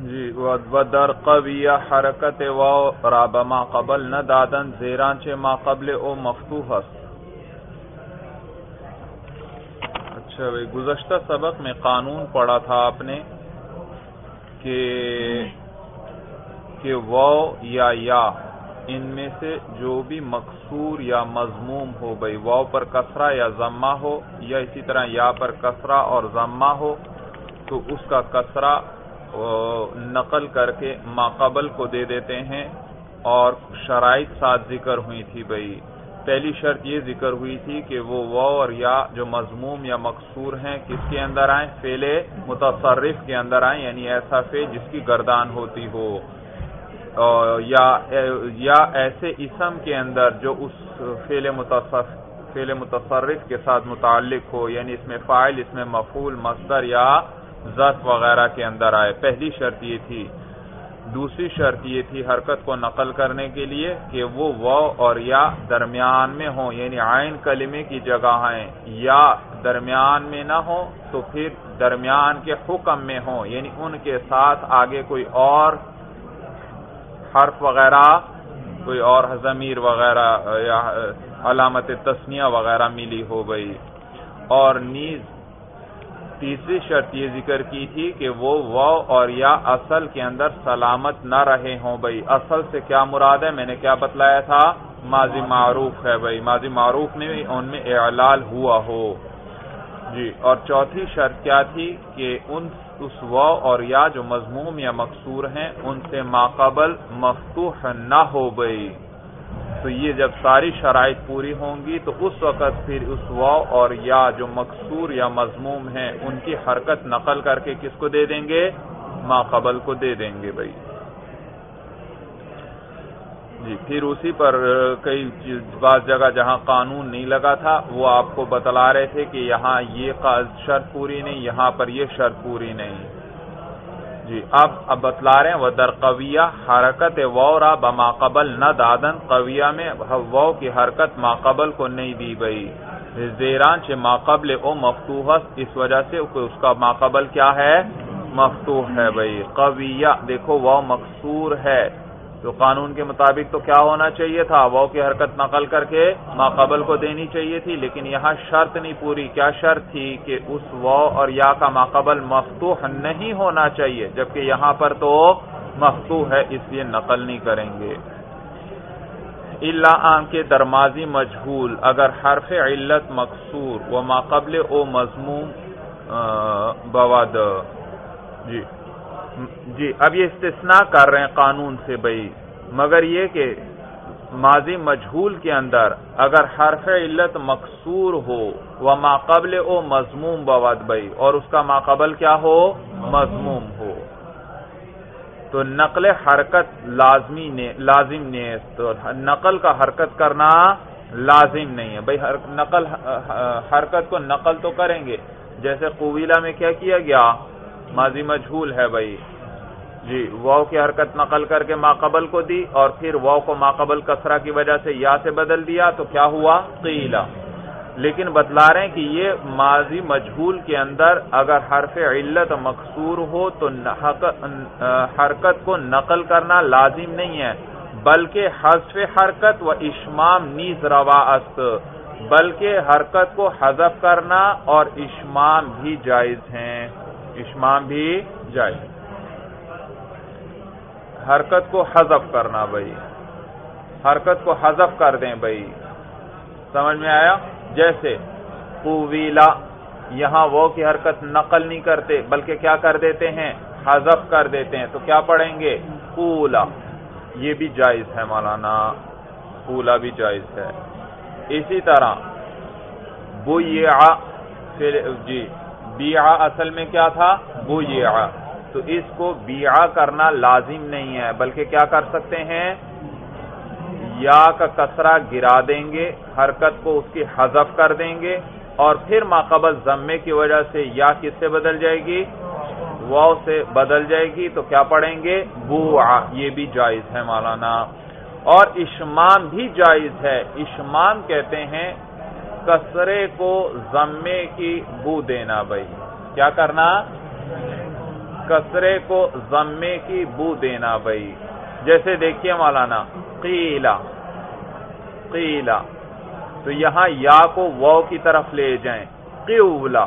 جی ودر قویہ حرکت واو راب ما قبل نہ دادن زیرانچہ ما قبل او مفتوح است. اچھا بھائی، گزشتہ سبق میں قانون پڑھا تھا آپ نے کہ واو یا ان میں سے جو بھی مکسور یا مضموم ہو، بھائی واو پر کسرہ یا ضمہ ہو یا اسی طرح یا پر کسرہ اور ضمہ ہو، تو اس کا کسرہ نقل کر کے ما قبل کو دے دیتے ہیں. اور شرائط ساتھ ذکر ہوئی تھی. بھائی پہلی شرط یہ ذکر ہوئی تھی کہ وہ واو اور یا جو مضموم یا مکسور ہیں کس کے اندر آئیں؟ فعل متصرف کے اندر آئیں، یعنی ایسا فعل جس کی گردان ہوتی ہو، یا ایسے اسم کے اندر جو اس فعل متصرف کے ساتھ متعلق ہو، یعنی اس میں فاعل، اس میں مفعول، مصدر یا ظرف وغیرہ کے اندر آئے. پہلی شرط یہ تھی. دوسری شرط یہ تھی حرکت کو نقل کرنے کے لیے کہ وہ واو اور یا درمیان میں ہوں، یعنی عین کلمے کی جگہ ہیں، یا درمیان میں نہ ہو تو پھر درمیان کے حکم میں ہوں، یعنی ان کے ساتھ آگے کوئی اور حرف وغیرہ، کوئی اور ضمیر وغیرہ یا علامت تثنیہ وغیرہ ملی ہو. بھائی اور نیز تیسری شرط یہ ذکر کی تھی کہ وہ واو اور یا اصل کے اندر سلامت نہ رہے ہوں. بھائی اصل سے کیا مراد ہے؟ میں نے کیا بتلایا تھا؟ ماضی معروف ہے. بھائی ماضی معروف میں بھی ان میں اعلال ہوا ہو. جی اور چوتھی شرط کیا تھی کہ اس واو اور یا جو مضموم یا مکسور ہیں ان سے ما قبل مفتوح نہ ہو. بھائی تو یہ جب ساری شرائط پوری ہوں گی تو اس وقت پھر اس واو اور یا جو مکسور یا مضموم ہیں ان کی حرکت نقل کر کے کس کو دے دیں گے؟ ما قبل کو دے دیں گے. بھائی جی پھر اسی پر کئی بعض جگہ جہاں قانون نہیں لگا تھا وہ آپ کو بتلا رہے تھے کہ یہاں یہ شرط پوری نہیں، یہاں پر یہ شرط پوری نہیں. جی اب بتلا رہے ہیں ودر قویہ حرکت واو را بما قبل نہ دادن. قویہ میں واو کی حرکت ما قبل کو نہیں دی. بھائی زیرانچ ما قبل او مفتوح، اس وجہ سے اس کا ما قبل کیا ہے؟ مفتوح ہے. بھائی قویہ دیکھو واو مکسور ہے تو قانون کے مطابق تو کیا ہونا چاہیے تھا؟ واو کی حرکت نقل کر کے ما قبل کو دینی چاہیے تھی، لیکن یہاں شرط نہیں پوری. کیا شرط تھی؟ کہ اس واو اور یا کا ما قبل مفتوح نہیں ہونا چاہیے، جبکہ یہاں پر تو مفتوح ہے، اس لیے نقل نہیں کریں گے. الا ان کے درمازی مجہول اگر حرف علت مکسور و ما قبل او مضموم بواد. جی اب یہ استثناء کر رہے ہیں قانون سے. بھائی مگر یہ کہ ماضی مجہول کے اندر اگر حرف علت مکسور ہو و ما قبل او مضموم بواد، بھائی اور اس کا ما قبل کیا ہو؟ مضموم ہو، تو نقل حرکت لازم نہیں ہے. تو نقل کا حرکت کرنا لازم نہیں ہے. بھائی حرکت کو نقل تو کریں گے، جیسے قویلہ میں کیا کیا گیا؟ ماضی مجہول ہے. بھائی جی واو کی حرکت نقل کر کے ما قبل کو دی اور پھر واو کو ما قبل کسرہ کی وجہ سے یا سے بدل دیا تو کیا ہوا؟ قیلہ. لیکن بتلا رہے ہیں کہ یہ ماضی مجہول کے اندر اگر حرف علت مکسور ہو تو حرکت کو نقل کرنا لازم نہیں ہے، بلکہ حذف حرکت و اشمام نیز روا است، بلکہ حرکت کو حذف کرنا اور اشمام بھی جائز ہیں. اشمام بھی جائز، حرکت کو حذف کرنا. بھائی حرکت کو حذف کر دیں. بھائی سمجھ میں آیا؟ جیسے قویلا، یہاں وہ کی حرکت نقل نہیں کرتے بلکہ کیا کر دیتے ہیں؟ حذف کر دیتے ہیں. تو کیا پڑھیں گے؟ قولا. یہ بھی جائز ہے مولانا، قولا بھی جائز ہے. اسی طرح بویع، جی بیع اصل میں کیا تھا؟ بویع، تو اس کو بیع کرنا لازم نہیں ہے بلکہ کیا کر سکتے ہیں؟ یا کا کسرہ گرا دیں گے، حرکت کو اس کی حذف کر دیں گے اور پھر ما قبل ضمے کی وجہ سے یا کس سے بدل جائے گی؟ واو سے بدل جائے گی. تو کیا پڑھیں گے؟ بوع. یہ بھی جائز ہے مولانا. اور اشمام بھی جائز ہے. اشمام کہتے ہیں کسرے کو ضمے کی بو دینا. بھائی کیا کرنا؟ کسرے کو ضمے کی بو دینا بھائی. جیسے دیکھیے مولانا قیلا قیلا، تو یہاں یا کو واو کی طرف لے جائیں، قیولا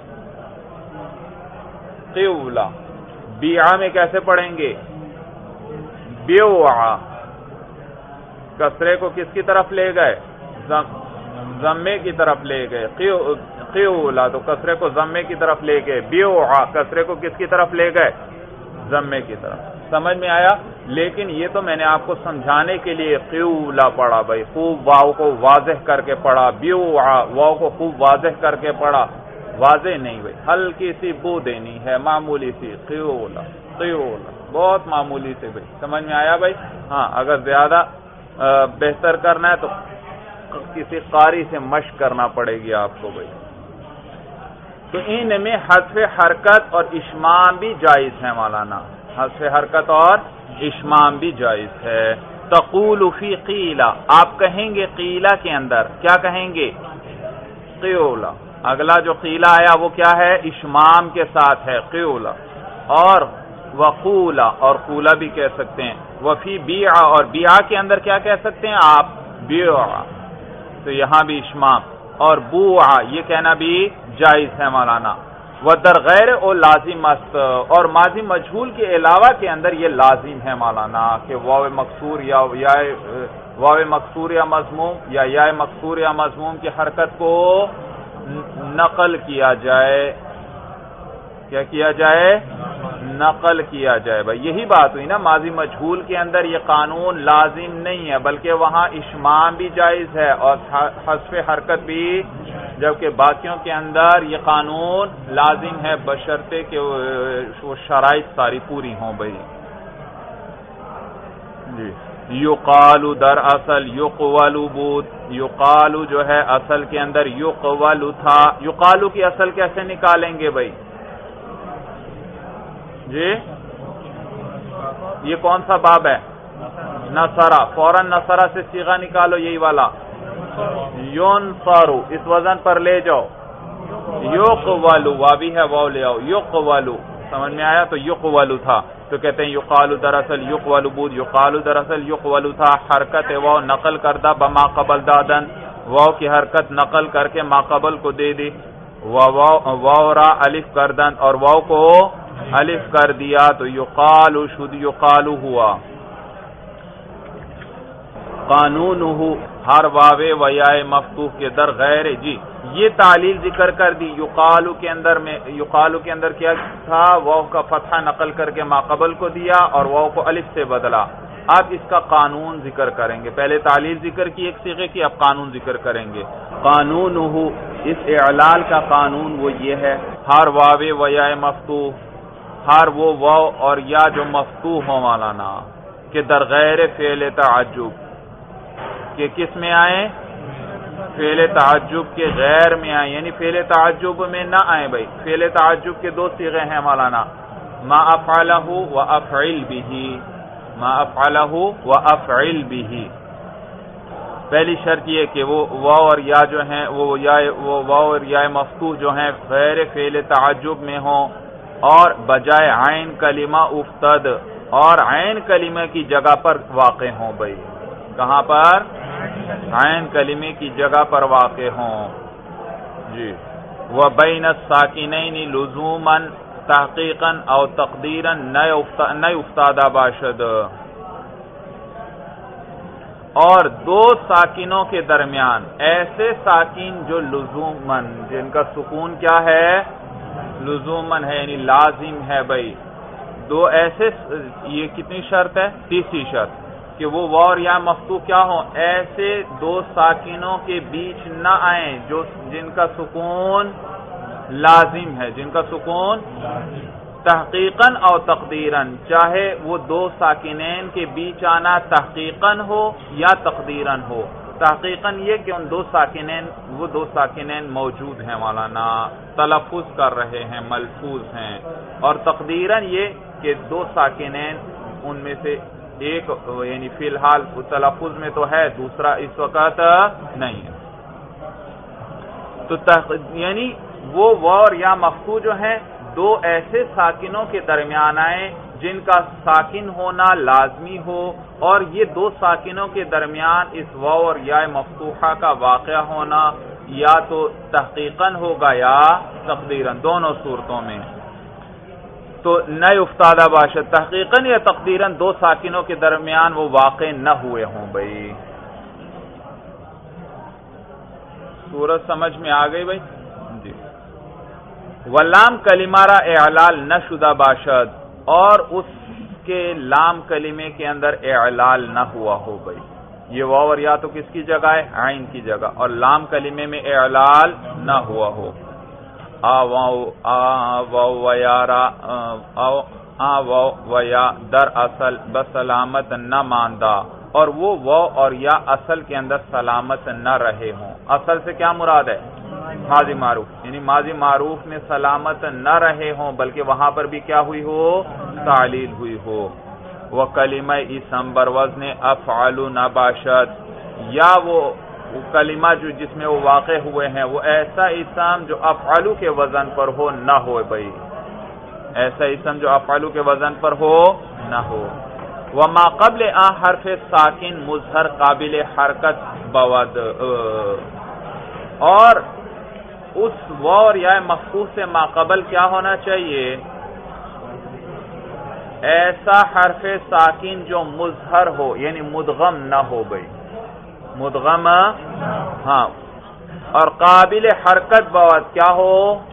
قیولا. بیعا میں کیسے پڑھیں گے؟ بیوعا. کسرے کو کس کی طرف لے گئے؟ ضمے کی طرف لے گئے. قیولا تو کسرے کو ضمے کی طرف لے گئے. بیوعا کسرے کو کس کی طرف لے گئے؟ ضمے کی طرف. سمجھ میں آیا؟ لیکن یہ تو میں نے آپ کو سمجھانے کے لیے قیولا پڑھا بھائی، خوب واو کو واضح کر کے پڑھا. بیوعا واو کو خوب واضح کر کے پڑھا. واضح نہیں بھائی، ہلکی سی بو دینی ہے، معمولی سی. قیولا قیولا بہت معمولی سے بھائی. سمجھ میں آیا بھائی؟ ہاں اگر زیادہ بہتر کرنا ہے تو کسی قاری سے مشق کرنا پڑے گی آپ کو بھائی. تو ان میں حذف حرکت اور اشمام بھی جائز ہے مولانا، حذف حرکت اور اشمام بھی جائز ہے. تقول فی قیلا، آپ کہیں گے قیلا کے اندر کیا کہیں گے؟ قیولا. اگلا جو قیلا آیا وہ کیا ہے؟ اشمام کے ساتھ ہے قیولا. اور وقولا، اور قولا بھی کہہ سکتے ہیں. وفی بیعا، اور بیعا کے اندر کیا کہہ سکتے ہیں آپ؟ بیعا. تو یہاں بھی اشمام. اور بوعا یہ کہنا بھی جائز ہے مولانا. ودر غیر او لازم است، اور ماضی مجہول کے علاوہ کے اندر یہ لازم ہے مولانا کہ واو مکسور یا واو مکسور یا مضموم یا یا مکسور یا مضموم کی حرکت کو نقل کیا جائے. کیا کیا جائے؟ نقل کیا جائے بھائی. یہی بات ہوئی نا، ماضی مجہول کے اندر یہ قانون لازم نہیں ہے بلکہ وہاں اشمام بھی جائز ہے اور حذف حرکت بھی، جبکہ باقیوں کے اندر یہ قانون لازم ہے بشرطے کہ وہ شرائط ساری پوری ہوں بھائی. جی. یقالو در اصل یقولو بود، یقالو جو ہے اصل کے اندر یقولو تھا. یقالو کی اصل کیسے نکالیں گے بھائی؟ جی یہ کون سا باب ہے؟ نصرہ. فوراً نصرہ سے صیغہ نکالو، یہی والا ینصرو، اس وزن پر لے جاؤ. یقولو وابی ہے، واو لے آؤ. یقولو سمجھ میں آیا؟ تو یقولو تھا تو کہتے ہیں یقالو دراصل یقولو بود. یقالو دراصل یقولو تھا. حرکت واو نقل کردہ بما قبل دادن، واو کی حرکت نقل کر کے ما قبل کو دے دی. واو را الف کردن، اور واو کو الف کر دیا تو یقالو شد یقالو ہوا. قانونہ ہر واوے و یائے مفتوح کے در غیر. جی یہ تعلیل ذکر کر دی. یقالو کے اندر کیا تھا؟ واو کا فتحہ نقل کر کے ما قبل کو دیا اور واو کو الف سے بدلا. اب اس کا قانون ذکر کریں گے. پہلے تعلیل ذکر کی ایک صیغے کی، اب قانون ذکر کریں گے. قانونہ اس اعلال کا قانون وہ یہ ہے، ہر واوے و یائے مفتوح، ہر وہ واو اور یا جو مفتوح ہو مولانا کہ در غیر فعل تعجب، کہ کس میں آئیں؟ فعل تعجب کے غیر میں آئیں، یعنی فعل تعجب میں نہ آئیں بھائی. فعل تعجب کے دو صیغے ہیں مولانا، ما افعلہ و افعل بہ. ما افعلہ و افعل بہ. پہلی شرط یہ کہ وہ واو اور یا جو ہیں وہ واو اور یا مفتوح جو ہیں غیر فعل تعجب میں ہوں اور بجائے عین کلمہ افتد، اور عین کلمہ کی جگہ پر واقع ہوں بھائی. کہاں پر؟ عین کلمے کی جگہ پر واقع ہوں. جی. وبین الساکنین لزوما تحقیقا او تقدیرا نئے افتادہ باشد، اور دو ساکنوں کے درمیان ایسے ساکن جو لزومن، جن کا سکون کیا ہے؟ لزومن ہے، یعنی لازم ہے بھائی. دو ایسے، یہ کتنی شرط ہے؟ تیسری شرط کہ وہ واو یا مفتوح کیا ہوں؟ ایسے دو ساکنوں کے بیچ نہ آئیں جن کا سکون لازم ہے، جن کا سکون تحقیقاً او تقدیراً، چاہے وہ دو ساکنین کے بیچ آنا تحقیقاً ہو یا تقدیراً ہو. تحقیقاً یہ کہ وہ دو ساکنین موجود ہیں مولانا، تلفظ کر رہے ہیں، ملفوظ ہیں. اور تقدیراً یہ کہ دو ساکنین ان میں سے ایک یعنی فی الحال تلفظ میں تو ہے، دوسرا اس وقت نہیں ہے. تو یعنی وہ واو یا مفتوح جو ہیں دو ایسے ساکنوں کے درمیان آئیں جن کا ساکن ہونا لازمی ہو، اور یہ دو ساکنوں کے درمیان اس واو اور یا مفتوحہ کا واقعہ ہونا یا تو تحقیقاً ہوگا یا تقدیراً، دونوں صورتوں میں. تو نئے افتادہ باشد تحقیقاً یا تقدیراً دو ساکنوں کے درمیان وہ واقع نہ ہوئے ہوں. بھائی صورت سمجھ میں آ گئی بھائی جی. واللام کلمہ را اعلال نہ شدہ باشد، اور اس کے لام کلمے کے اندر اعلال نہ ہوا ہو. بھائی یہ واو اور یا تو کس کی جگہ ہے؟ عین کی جگہ، اور لام کلمے میں اعلال نہ ہوا ہو. ویا در اصل بسلامت نہ ماندہ، اور وہ واو اور یا اصل کے اندر سلامت نہ رہے ہوں. اصل سے کیا مراد ہے؟ ماضی معروف، یعنی ماضی معروف میں سلامت نہ رہے ہوں بلکہ وہاں پر بھی کیا ہوئی ہو؟ تعلیل ہوئی ہو. وہ کلمہ اسم بروزن افعل نہ باشد، یا وہ کلمہ جو جس میں وہ واقع ہوئے ہیں وہ ایسا اسم جو افعلو کے وزن پر ہو نہ ہو. بھائی ایسا اسم جو افعلو کے وزن پر ہو نہ ہو. وما قبل حرف ساکن مظہر قابل حرکت بود، اور اس واو اور یا مفتوح سے ما قبل کیا ہونا چاہیے؟ ایسا حرف ساکن جو مظہر ہو یعنی مدغم نہ ہو. بھائی مدغم ہاں، اور قابل حرکت بود کیا ہو؟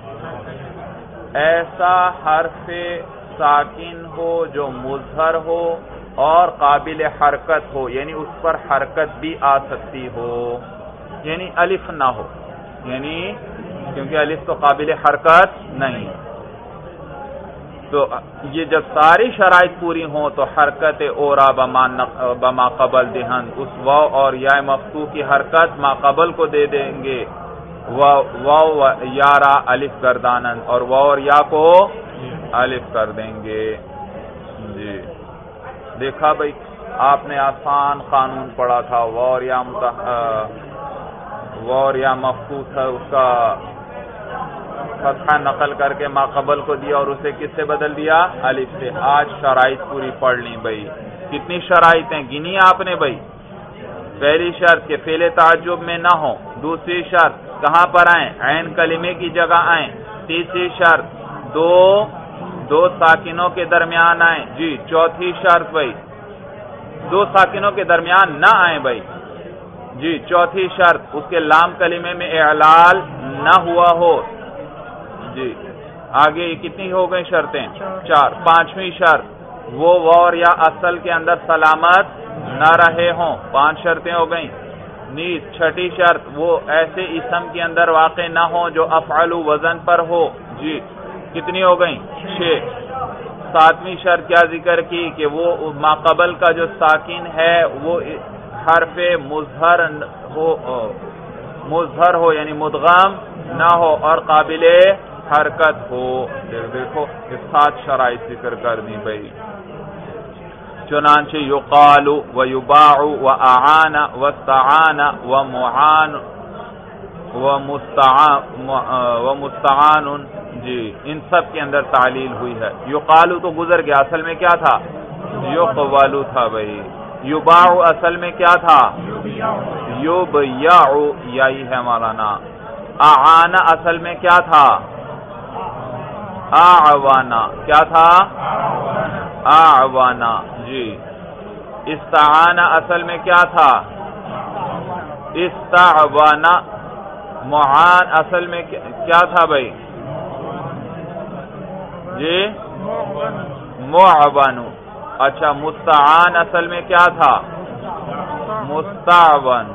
ایسا حرف ساکن ہو جو مظہر ہو اور قابل حرکت ہو، یعنی اس پر حرکت بھی آ سکتی ہو، یعنی الف نہ ہو، یعنی کیونکہ الف تو قابل حرکت نہیں. تو یہ جب ساری شرائط پوری ہوں تو حرکت اورا بما قبل دہن، اس واو اور یا مفتوح کی حرکت ما قبل کو دے دیں گے. واو یارا الف گردانن، اور واو اور یا کو الف کر دیں گے. جی دیکھا بھائی آپ نے آسان قانون پڑھا تھا. واو اور یا مفتوح تھا، اس کا فتحہ نقل کر کے ما قبل کو دیا اور اسے کس سے بدل دیا؟ الف سے. آج شرائط پوری پڑھ لی. بھائی کتنی شرائطیں گنی آپ نے؟ بھائی پہلی شرط کہ فعل تعجب میں نہ ہو، دوسری شرط کہاں پر آئیں؟ عین کلمے کی جگہ آئیں. تیسری شرط دو ساکنوں کے درمیان آئیں. جی چوتھی شرط بھائی دو ساکنوں کے درمیان نہ آئیں. بھائی جی چوتھی شرط اس کے لام کلمے میں اعلال نہ ہوا ہو. جی آگے کتنی ہو گئی شرطیں؟ 4. پانچویں شرط وہ واو یا اصل کے اندر سلامت نہ رہے ہوں. 5 شرطیں ہو گئیں. نیز چھٹی شرط وہ ایسے اسم کے اندر واقع نہ ہوں جو افعلو وزن پر ہو. جی کتنی ہو گئیں؟ 6. 7ویں شرط کیا ذکر کی کہ وہ ما قبل کا جو ساکن ہے وہ حرف مظہر ہو یعنی مدغم نہ ہو اور قابل حرکت ہو. دیکھو یہ 7 شرائط ذکر کر دی. بھائی چنانچہ یقال و یباع و اعان و استعان و معان و مستعان. جی ان سب کے اندر تعلیل ہوئی ہے. یقالو تو گزر گیا، اصل میں کیا تھا؟ یقوالو تھا. بھائی یباع اصل میں کیا تھا؟ یبیع، یہی ہے مولانا. اعان اصل میں کیا تھا؟ اعوانا. کیا تھا؟ اعوانا. جی استعان اصل میں کیا تھا؟ استعوانا. معان اصل میں کیا تھا بھائی؟ جی معون. اچھا مستعان اصل میں کیا تھا؟ مستعون.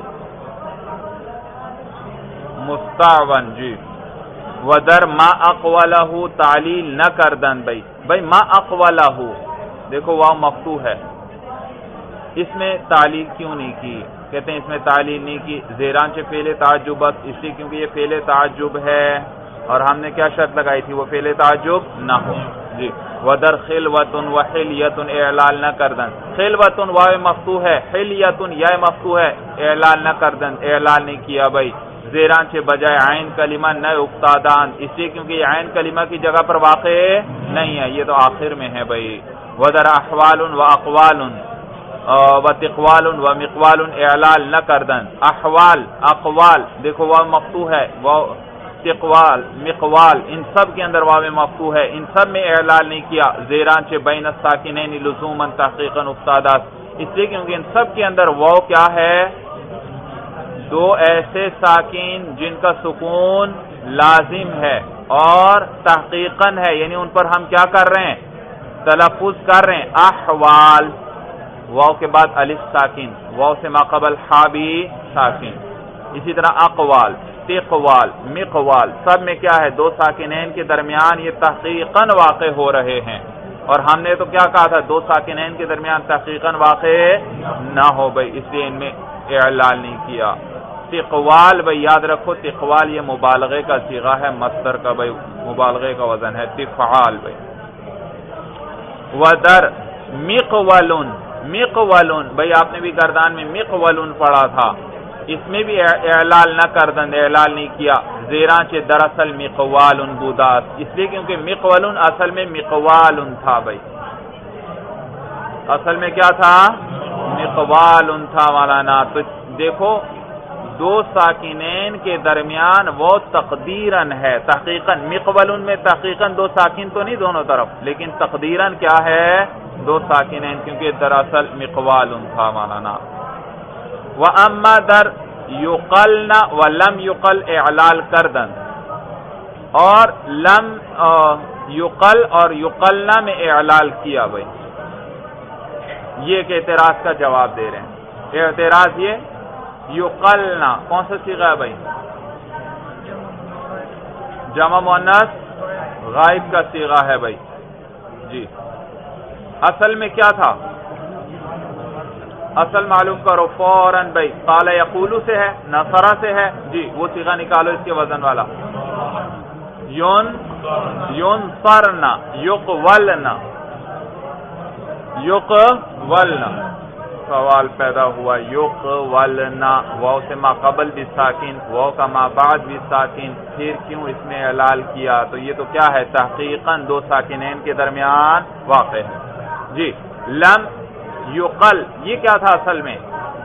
جی ودر ما اقوالہ تعلیل نہ کردن. بھائی ما اقوالہ دیکھو واو مفتوح ہے، اس میں تعلیل کیوں نہیں کی؟ کہتے ہیں اس میں تعلیل نہیں کی زیرانچہ فعل تعجب، اس لیے کیونکہ یہ فعل تعجب ہے اور ہم نے کیا شرط لگائی تھی؟ وہ فعل تعجب نہ ہو. جی ودر خلوۃ و حلیۃ اعلال نہ کردن. خلوۃ واو مفتوح ہے، حلیۃ یا مفتوح ہے، اعلال نہ کردن، اعلال نہیں کیا. بھائی زیرانچہ بجائے عین کلمہ نہ افتادان، اس لیے کیونکہ یہ عین کلمہ کی جگہ پر واقع نہیں ہے، یہ تو آخر میں ہے بھائی. ودر احوال و اقوال و تقوال و مقوال اعلال نہ کردن. احوال، اقوال دیکھو واو مفتوح ہے، واو تقوال، مقوال، ان سب کے اندر واو مفتوح ہے، ان سب میں اعلال نہیں کیا. زیرانچہ بین الساکنین لزوما تحقیقا افتادات، اس لیے کیونکہ ان سب کے اندر واو کیا ہے؟ دو ایسے ساکن جن کا سکون لازم ہے اور تحقیقاً ہے، یعنی ان پر ہم کیا کر رہے ہیں؟ تلفظ کر رہے ہیں. احوال، واو کے بعد الف ساکن، واو سے ما قبل حا بھی ساکن. اسی طرح اقوال، تقوال، مقوال، سب میں کیا ہے؟ دو ساکنین کے درمیان یہ تحقیقاً واقع ہو رہے ہیں. اور ہم نے تو کیا کہا تھا؟ دو ساکنین کے درمیان تحقیقاً واقع نہ ہو بھائی، اس لیے ان میں اعلال نہیں کیا. تقوال بھائی یاد رکھو، تقوال یہ مبالغے کا صیغہ ہے، مصدر کا بھائی مبالغے کا وزن ہے تفعال بھائی. ودر مقولن، مقولن بھائی آپ نے بھی گردان میں مقولن پڑھا تھا، اس میں بھی اعلال نہ کردن، اعلال نہیں کیا. زیرانچہ دراصل مقوالن بودات، اس لیے کیونکہ مقولن اصل میں مقوالن تھا بھائی، اصل میں کیا تھا؟ مقوالن تھا مولانا. تو دیکھو دو ساکنین کے درمیان وہ تقدیرن ہے، تحقیقاً مقولن میں تحقیقاً دو ساکن تو نہیں دونوں طرف، لیکن تقدیرن کیا ہے؟ دو ساکنین، کیونکہ دراصل مقوالن تھا مولانا. وَأَمَّا در یقلن وَلَمْ یقل اعلال کردن، اور لم یقل اور یقلن میں اعلال کیا بھائی، یہ ایک اعتراض کا جواب دے رہے ہیں. اعتراض یہ یقلنا کون سا صیغہ ہے بھائی؟ جمع مؤنث غائب کا صیغہ ہے بھائی. جی اصل میں کیا تھا؟ اصل معلوم کرو فوراً بھائی. قال یقولو سے ہے، نصرہ سے ہے، جی وہ صیغہ نکالو اس کے وزن والا. ینصرنا، یقولنا، یقولنا. سوال پیدا ہوا یقولنا، واو سے ما قبل بھی ساکن، واو کا ما بعد بھی ساکن، پھر کیوں اس میں اعلال کیا؟ تو یہ تو کیا ہے؟ تحقیقاً دو ساکنین کے درمیان واقع ہے. جی لم یقل، یہ کیا تھا اصل میں؟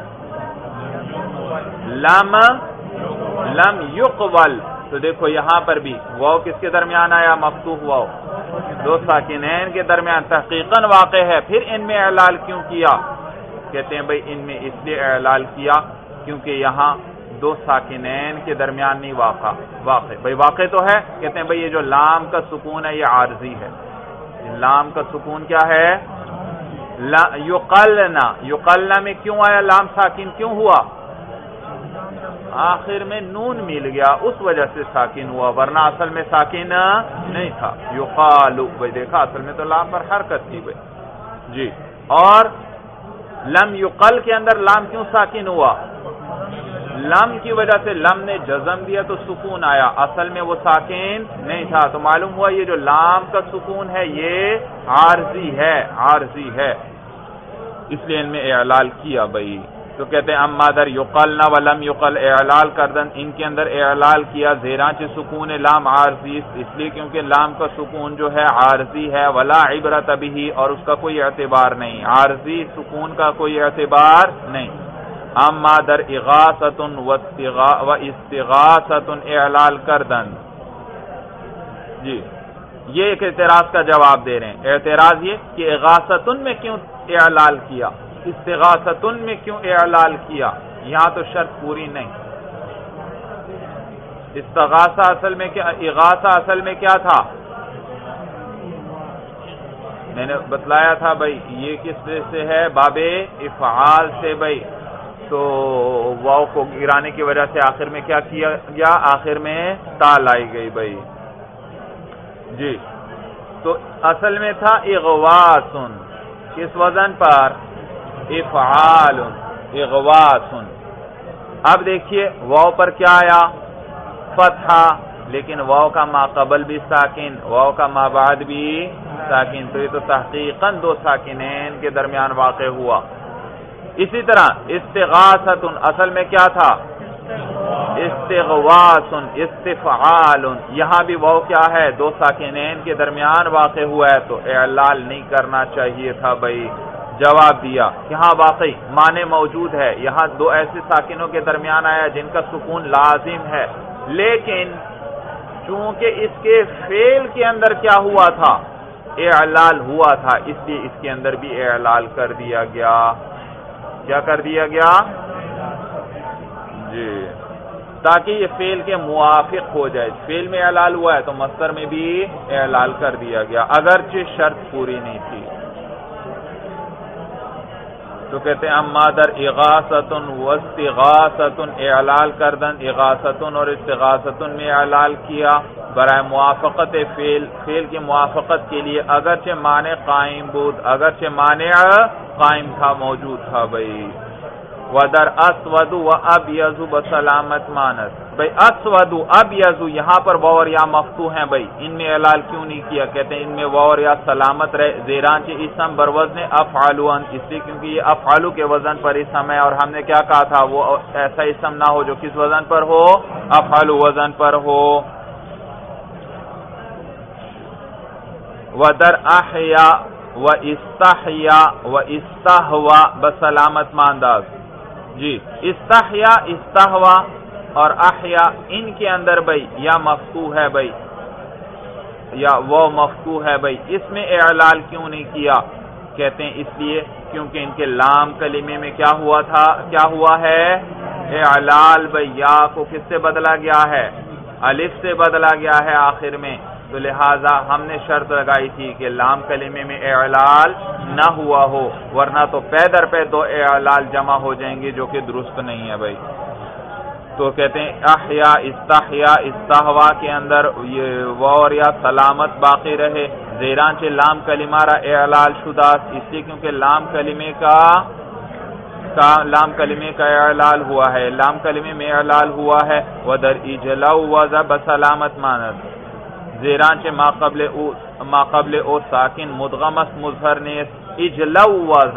لم یقول. تو دیکھو یہاں پر بھی واو کس کے درمیان آیا؟ مفتوح واو، دو ساکنین کے درمیان تحقیقاً واقع ہے، پھر ان میں اعلال کیوں کیا؟ کہتے ہیں بھائی ان میں اس لیے اعلال کیا کیونکہ یہاں دو ساکنین کے درمیان نہیں واقع بھائی، واقع تو ہے. کہتے ہیں بھائی یہ جو لام کا سکون ہے یہ عارضی ہے. لام کا سکون کیا ہے؟ یقلنا، یقلنا میں کیوں آیا لام ساکن؟ کیوں ہوا؟ آخر میں نون مل گیا، اس وجہ سے ساکن ہوا، ورنہ اصل میں ساکن نہیں تھا. یقالو بھائی دیکھا اصل میں تو لام پر حرکت تھی بھائی. جی اور لم یقل کے اندر لام کیوں ساکن ہوا؟ لم کی وجہ سے لم نے جزم دیا تو سکون آیا، اصل میں وہ ساکن نہیں تھا. تو معلوم ہوا یہ جو لام کا سکون ہے یہ عارضی ہے، عارضی ہے، اس لیے ان میں اعلال کیا بھائی. تو کہتے ہیں اما در یقلنا ولم یقل اعلال کردن، ان کے اندر اعلال کیا زیرانچہ سکون لام عارضی، اس لیے کیونکہ لام کا سکون جو ہے عارضی ہے. ولا عبرت به، اور اس کا کوئی اعتبار نہیں، عارضی سکون کا کوئی اعتبار نہیں. اما در اغاثۃ و استغاثۃ اعلال کردن، جی یہ ایک اعتراض کا جواب دے رہے ہیں. اعتراض یہ کہ اغاثۃ میں کیوں اعلال کیا، استغاثۃ میں کیوں اعلال کیا؟ یہاں تو شرط پوری نہیں. استغاثہ اصل میں کیا، اغاثہ اصل میں کیا تھا؟ میں نے بتلایا تھا بھائی یہ کس سے ہے؟ باب افعال سے بھائی. تو واو کو گرانے کی وجہ سے آخر میں کیا کیا گیا؟ آخر میں تا لائی گئی بھائی. جی تو اصل میں تھا اغواثن، کس وزن پر؟ افعال، اغواثن. اب دیکھیے واو پر کیا آیا؟ فتحہ، لیکن واو کا ما قبل بھی ساکن، واو کا ما بعد بھی ساکن، تو یہ تو تحقیقاً دو ساکنین کے درمیان واقع ہوا. اسی طرح استغاثۃ اصل میں کیا تھا؟ استغواث استفعال، یہاں بھی واو کیا ہے؟ دو ساکنین کے درمیان واقع ہوا ہے تو اعلال نہیں کرنا چاہیے تھا بھائی. جواب دیا کہ ہاں واقعی معنی موجود ہے، یہاں دو ایسے ساکنوں کے درمیان آیا جن کا سکون لازم ہے، لیکن چونکہ اس کے فعل کے اندر کیا ہوا تھا؟ اعلال ہوا تھا، اس لیے اس کے اندر بھی اعلال کر دیا گیا. کیا کر دیا گیا؟ جی، تاکہ یہ فعل کے موافق ہو جائے. فعل میں اعلال ہوا ہے تو مصدر میں بھی اعلال کر دیا گیا، اگرچہ شرط پوری نہیں تھی. تو کہتے ہیں اما در اغاثتن و استغاثتن، اعلال کردن اغاثتن اور استغاثتن میں اعلال کیا برائے موافقت فعل کی موافقت کے لیے، اگرچہ معنی قائم بود، اگرچہ معنی قائم تھا، موجود تھا بھائی. ودر اسود و ابیض بسلامت مانس، بھائی اسود ابیض یہاں پر واو اور یا مفتوح ہیں بھائی، ان میں اعلال کیوں نہیں کیا؟ کہتے ہیں ان میں واو اور یا سلامت رہے. زیرانچہ اسم بروزن افعلو، اس لیے کیونکہ یہ افعلو کے وزن پر اسم ہے، اور ہم نے کیا کہا تھا؟ وہ ایسا اسم نہ ہو جو کس وزن پر ہو؟ افعلو وزن پر ہو. ودر احیا و استحیا و استحوا بسلامت مانداز. جی، استحیا استحوا اور احیا ان کے اندر بھائی یا مفتوح ہے بھائی، یا وہ مفتوح ہے بھائی، اس میں اعلال کیوں نہیں کیا؟ کہتے ہیں اس لیے کیونکہ ان کے لام کلمے میں کیا ہوا تھا؟ کیا ہوا ہے؟ اعلال بھائی. یا کو کس سے بدلا گیا ہے؟ الف سے بدلا گیا ہے آخر میں، تو لہذا ہم نے شرط لگائی تھی کہ لام کلمے میں اعلال نہ ہوا ہو، ورنہ تو پے در پے دو اعلال جمع ہو جائیں گے جو کہ درست نہیں ہے بھائی. تو کہتے ہیں احیا استحیا استحوا کے اندر یہ واو اور یا سلامت باقی رہے. زیرانچہ لام کلمہ را اعلال شدہ، اس لیے کیونکہ لام کلمے کا اعلال ہوا ہے، لام کلمے میں اعلال ہوا ہے. ودر اجلو وذا بسلامت مانس، زیرانچہ ما قبل او ساکن مدغمس مظہر نیس اجلو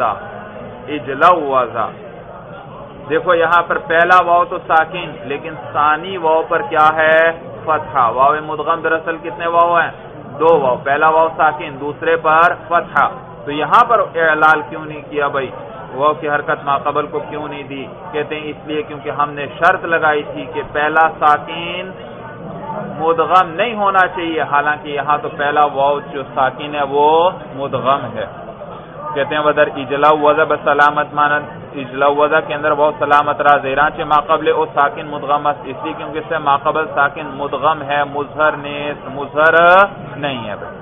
وذا. دیکھو یہاں پر پہلا واو تو ساکن، لیکن ثانی واو پر کیا ہے؟ فتحہ. واو مدغم دراصل کتنے واو ہیں؟ دو واو، پہلا واو ساکن، دوسرے پر فتحہ. تو یہاں پر اعلال کیوں نہیں کیا بھائی؟ واو کی حرکت ما قبل کو کیوں نہیں دی؟ کہتے ہیں اس لیے کیونکہ ہم نے شرط لگائی تھی کہ پہلا ساکن مدغم نہیں ہونا چاہیے، حالانکہ یہاں تو پہلا واو جو ساکن ہے وہ مدغم ہے. کہتے ہیں ودر اجلا وضع بسلامت مانند، اجلا وضع کے اندر واو سلامت را. زیرانچہ ما قبل او ساکن مدغمس، اس لیے کیونکہ اس سے ما قبل ساکن مدغم ہے، مظہر نیس، مظہر نہیں ہے بھائی.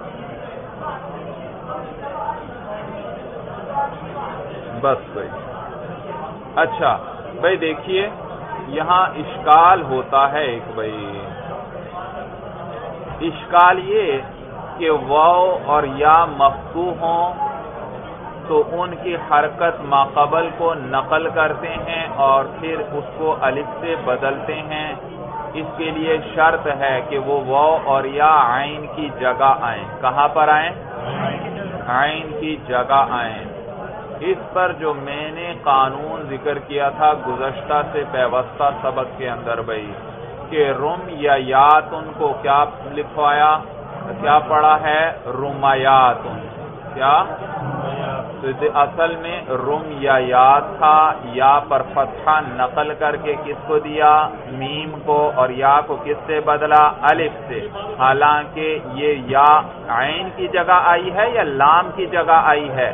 بس بھائی. اچھا بھائی دیکھیے یہاں اشکال ہوتا ہے ایک بھائی، اشکال یہ کہ واو اور یا مفتوح ہوں تو ان کی حرکت ماقبل کو نقل کرتے ہیں اور پھر اس کو الف سے بدلتے ہیں. اس کے لیے شرط ہے کہ وہ واو اور یا عین کی جگہ آئیں. کہاں پر آئیں؟ عین کی جگہ آئیں. اس پر جو میں نے قانون ذکر کیا تھا گزشتہ سے پیوستہ سبق کے اندر بھائی، کہ رم یا یاتن کو کیا لکھوایا، کیا پڑھا ہے؟ رمیاتن. کیا؟ تو اصل میں رم یا یاد تھا، یا پر فتحہ نقل کر کے کس کو دیا؟ میم کو، اور یا کو کس سے بدلا؟ الف سے. حالانکہ یہ یا عین کی جگہ آئی ہے یا لام کی جگہ آئی ہے؟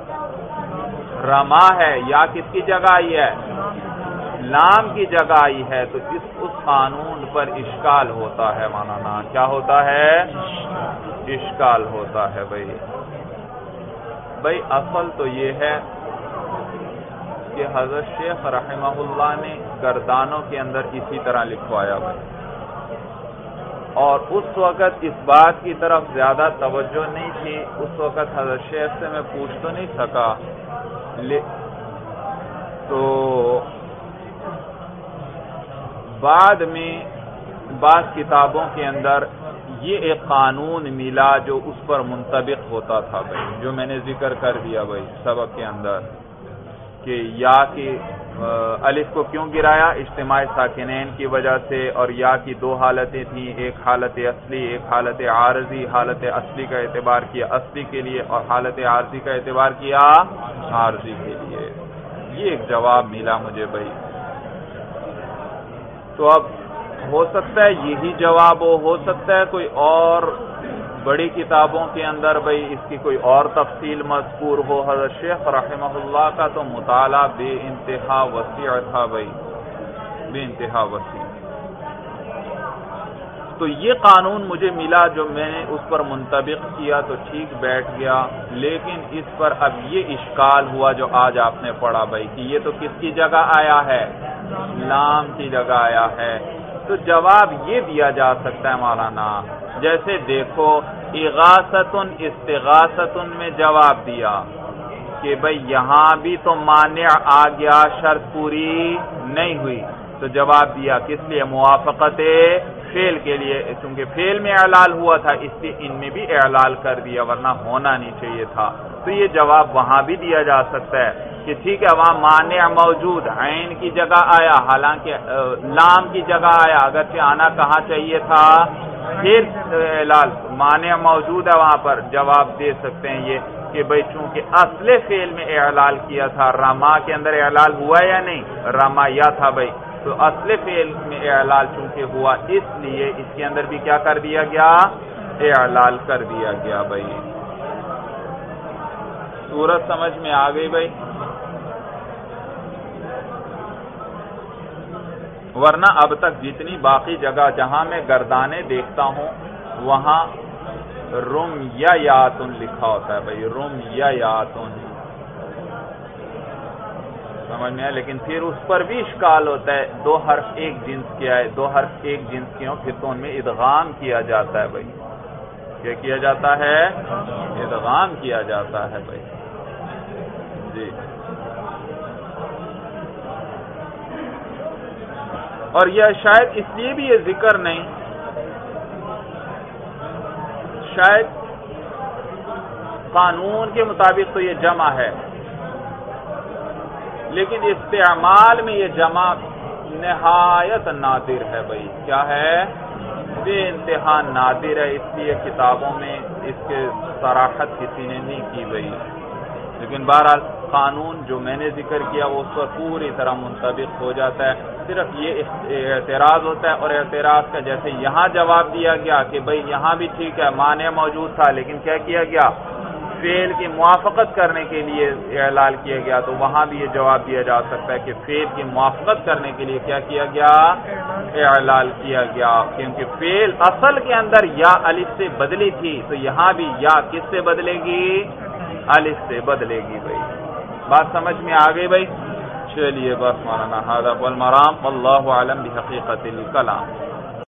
رما ہے. یا کس کی جگہ آئی ہے؟ لام کی جگہ آئی ہے. تو اس قانون پر اشکال ہوتا ہے مولانا. کیا ہوتا ہے؟ اشکال ہوتا ہے بھائی. اصل تو یہ ہے کہ حضرت شیخ رحمہ اللہ نے گردانوں کے اندر اسی طرح لکھوایا بھائی، اور اس وقت اس بات کی طرف زیادہ توجہ نہیں تھی. اس وقت حضرت شیخ سے میں پوچھ تو نہیں سکا، تو بعد میں بعض کتابوں کے اندر یہ ایک قانون ملا جو اس پر منطبق ہوتا تھا بھائی، جو میں نے ذکر کر دیا بھائی سبق کے اندر، کہ یا کی الف کو کیوں گرایا؟ اجتماع ساکنین کی وجہ سے، اور یا کی دو حالتیں تھیں، ایک حالت اصلی ایک حالت عارضی۔ حالت اصلی کا اعتبار کیا اصلی کے لیے اور حالت عارضی کا اعتبار کیا عارضی کے لیے۔ یہ ایک جواب ملا مجھے بھائی۔ تو اب ہو سکتا ہے یہی جواب ہو سکتا ہے کوئی اور بڑی کتابوں کے اندر بھائی اس کی کوئی اور تفصیل مذکور ہو۔ حضرت شیخ رحمہ اللہ کا تو مطالعہ بے انتہا وسیع تھا بھائی، بے انتہا وسیع۔ تو یہ قانون مجھے ملا، جو میں نے اس پر منطبق کیا تو ٹھیک بیٹھ گیا، لیکن اس پر اب یہ اشکال ہوا جو آج آپ نے پڑھا بھائی کہ یہ تو کس کی جگہ آیا ہے؟ لام کی جگہ آیا ہے۔ تو جواب یہ دیا جا سکتا ہے مولانا، جیسے دیکھو اغاثتن استغاثتن میں جواب دیا کہ بھئی یہاں بھی تو مانع آ گیا، شرط پوری نہیں ہوئی، تو جواب دیا کس لیے؟ موافقت فعل کے لیے، کیونکہ فعل میں اعلال ہوا تھا اس لیے ان میں بھی اعلال کر دیا، ورنہ ہونا نہیں چاہیے تھا۔ تو یہ جواب وہاں بھی دیا جا سکتا ہے کہ ٹھیک ہے وہاں مانع موجود، عین کی جگہ آیا، حالانکہ لام کی جگہ آیا، اگرچہ آنا کہاں چاہیے تھا؟ پھر اعلال مانع موجود ہے وہاں پر۔ جواب دے سکتے ہیں یہ کہ بھئی چونکہ اصل فعل میں اعلال کیا تھا، رما کے اندر اعلال ہوا یا نہیں؟ رما یا تھا بھئی، تو اصل فعل میں اعلال چونکہ ہوا اس لیے اس کے اندر بھی کیا کر دیا گیا؟ اعلال کر دیا گیا بھئی۔ صورت سمجھ میں آ گئی بھئی؟ ورنہ اب تک جتنی باقی جگہ جہاں میں گردانے دیکھتا ہوں وہاں رمیاتن لکھا ہوتا ہے بھئی، رمیاتن، سمجھ میں آیا؟ لیکن پھر اس پر بھی اشکال ہوتا ہے، دو حرف ایک جنس کے آئے، دو حرف ایک جنس کے ہوں پھر تو ان میں ادغام کیا جاتا ہے بھئی۔ کیا کیا جاتا ہے؟ ادغام کیا جاتا ہے بھئی۔ جی، اور یہ شاید اس لیے بھی یہ ذکر نہیں، شاید قانون کے مطابق تو یہ جمع ہے، لیکن استعمال میں یہ جمع نہایت نادر ہے بھائی۔ کیا ہے؟ بے انتہا نادر ہے، اس لیے کتابوں میں اس کے صراحت کسی نے نہیں کی بھائی۔ لیکن بہرحال قانون جو میں نے ذکر کیا وہ اس پر پوری طرح منطبق ہو جاتا ہے، صرف یہ اعتراض ہوتا ہے، اور اعتراض کا جیسے یہاں جواب دیا گیا کہ بھئی یہاں بھی ٹھیک ہے مانع موجود تھا، لیکن کیا کیا گیا؟ فعل کی موافقت کرنے کے لیے اعلال کیا گیا، تو وہاں بھی یہ جواب دیا جا سکتا ہے کہ فعل کی موافقت کرنے کے لیے کیا کیا گیا؟ اعلال کیا گیا، کیونکہ فعل اصل کے اندر یا الف سے بدلی تھی، تو یہاں بھی یا کس سے بدلے گی؟ الف سے بدلے گی بھائی۔ بات سمجھ میں آ گئی بھائی؟ چلیے بس مولانا، ھذا والمرام، واللہ اعلم بحقیقت الکلام۔